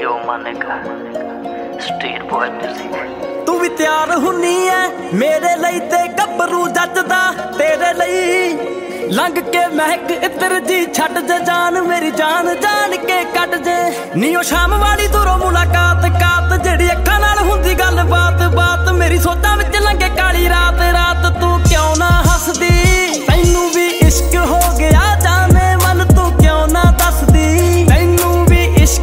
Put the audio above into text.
जो मानेगा street boy music. तू भी तैयार हुन्नी है मेरे लिए ते गब्बरू जचदा तेरे लिए लंघ के महक इतर जी छट जे जान मेरी जान जान के कट जे नी ओ शाम वाली दूरों मुलाकात कात जेड़ी अखां नाल हुंदी गल बात बात मेरी सोचां विच लंघे काली रात